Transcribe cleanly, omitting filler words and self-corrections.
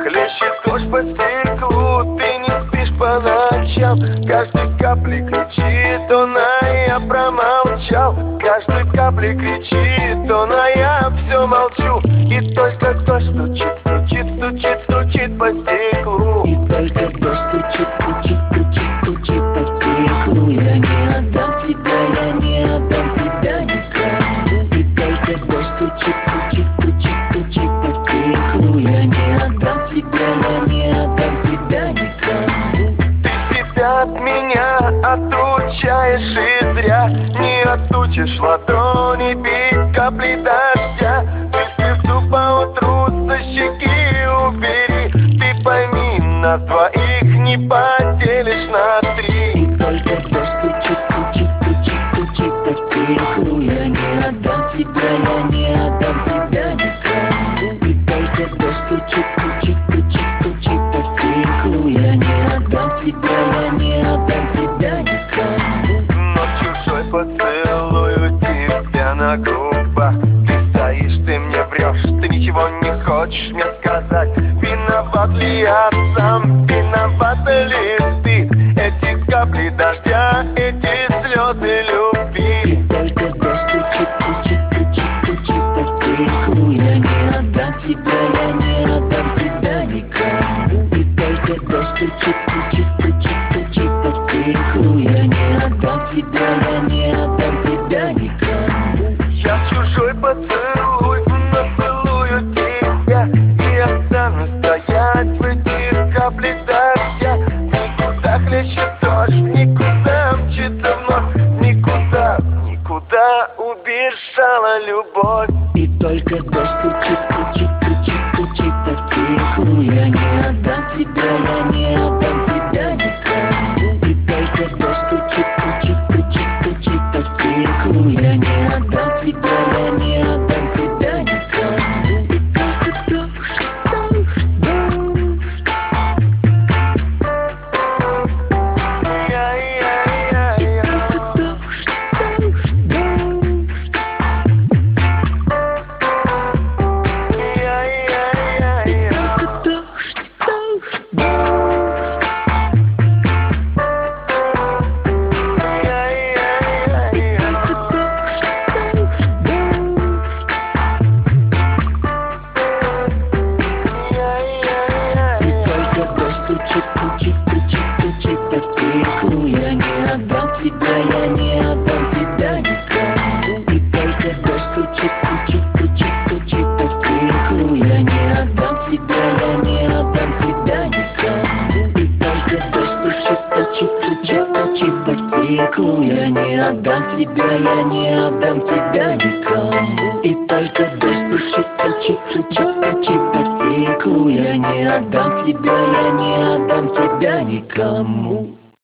Хлещет дождь по стеклу, ты не спишь по ночам. Каждой капли кричит он, а я промолчал. Каждой капли кричит он, а я все молчу. И только дождь стучит, стучит, стучит, стучит по стеклу. И только дождь стучит, стучит, стучит, стучит по стеклу. Я не отдам тебя, я не отдам тебя никому. И только дождь стучит, стучит, стучит, стучит по стеклу. Я не отдам тебя, я не отдам тебя никому. Ты себя от меня отручаешь и зря. Не отучишь ладони бить капли дождя. Ты слезу поутру со щеки убери. Ты пойми, нас двоих не поделишь на три. И только дождь стучит, стучит, стучит, стучит по стеклу. Я не отдам тебя, я не отдам тебя никому. И только дождь стучит, стучит, стучит, стучит по стеклу. Я не отдам тебя, я не отдам тебя никому. Но чужой поцелую тебя на губах. Ты стоишь, ты мне врешь, ты ничего не хочешь мне сказать. Виноват ли я сам, виновата ли ты? Эти капли дождя, эти слезы любви. И только дождь стучит, стучит, стучит, стучит по стеклу. Я не отдам тебя, я не отдам тебя никому. И только дождь стучит, стучит, стучит, стучит по стеклу. Я не отдам тебя, я не отдам тебя никому. Я чужой поцелуй нацелую тебя. И останусь стоять в этих каплях дождя. Никуда хлещет дождь, никуда мчится вновь. Никуда, никуда убежала любовь. И только дождь стучит, стучит, стучит, стучит по стеклу. Я не отдам тебя, я не отдам тебя никому. И только дождь стучит, стучит, стучит, стучит по стеклу. Я не отдам тебя, я не отдам тебя никому. И только дождь, дождь, дождь. Я-я-я-я. Только дождь, дождь, дождь. Я-я-я-я. Только дождь, дождь, дождь. Я-я-я-я. Только дождь, дождь, дождь. И только дождь стучит, стучит, стучит, стучит по стеклу. Я не отдам тебя, я не отдам тебя никому. И только дождь стучит, стучит, стучит, стучит по стеклу. Я не отдам тебя, я не отдам тебя никому. И только дождь стучит, стучит, стучит, стучит по стеклу. Я не отдам тебя, я не отдам тебя никому. И только дождь стучит, стучит, стучит, стучит по стеклу. Я не отдам тебя, я не отдам тебя никому.